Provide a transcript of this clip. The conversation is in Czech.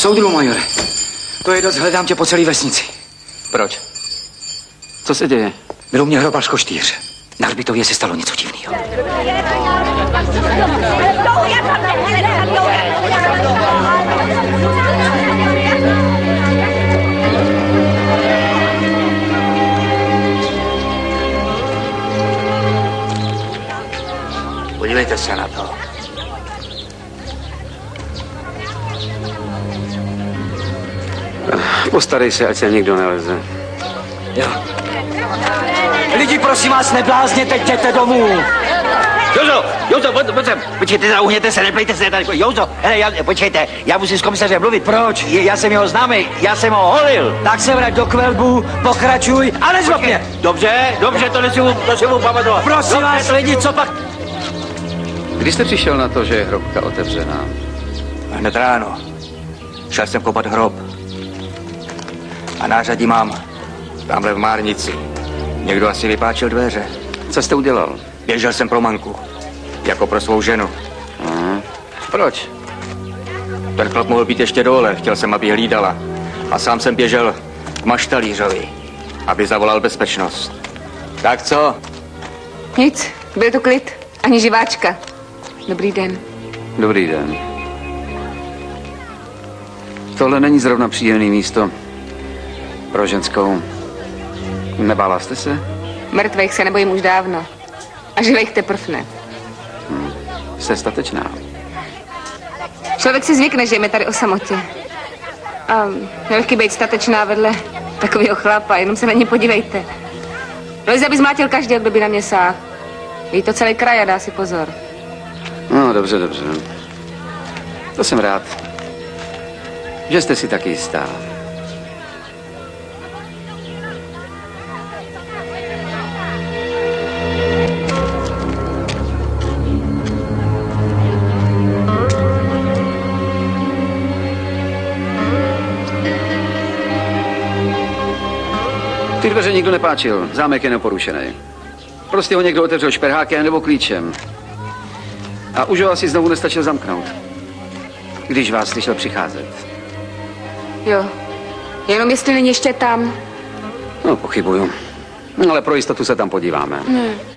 Soudru, majore. To je dost, hledám tě po celé vesnici. Proč? Co se děje? Byl u mě hrobal škoštýř. Na hřbitově se stalo něco divného. Podívejte se na to. Postarej se, ať se nikdo neleze. Jo. Lidi, prosím vás, neblázněte, jděte domů. Jouzo, pojď sem. Počkejte, zauhněte se, neplejte se tady. Jouzo, hele, počkejte, já musím s komisařem mluvit. Proč? Já jsem jeho známý, já jsem ho holil. Tak se vrať do kvelbu, pokračuj a nezlob mě. Dobře, to si mu pamatovat. Prosím vás, lidi, co pak? Kdy jste přišel na to, že je hrobka otevřená? Hned ráno. Šel jsem kopat hrob. A nářadí mám tamhle v Márnici. Někdo asi vypáčil dveře. Co jste udělal? Běžel jsem pro manku. Jako pro svou ženu. Proč? Ten chlap mohl být ještě dole. Chtěl jsem, aby hlídala. A sám jsem běžel k maštalířovi, aby zavolal bezpečnost. Tak co? Nic, byl to klid. Ani živáčka. Dobrý den. Dobrý den. Tohle není zrovna příjemné místo pro ženskou. Nebála jste se? Mrtvejch se nebojím už dávno. A živejch teprv ne. Jste statečná. Člověk si zvykne, že je tady o samotě. A nelehký být statečná vedle takového chlapa, jenom se na ně podívejte. Lojza by zmátil každý, kdo by na mě sáhl. Ví to celý kraj a dá si pozor. No, dobře. To jsem rád, že jste si taky jistá. Ty dveře nikdo nepáčil, zámek je neporušený. Prostě ho někdo otevřel šperhákem nebo klíčem. A už ho asi znovu nestačil zamknout, když vás slyšel přicházet. Jo, jenom jestli není ještě tam. No, pochybuju. No, ale pro jistotu se tam podíváme. Ne.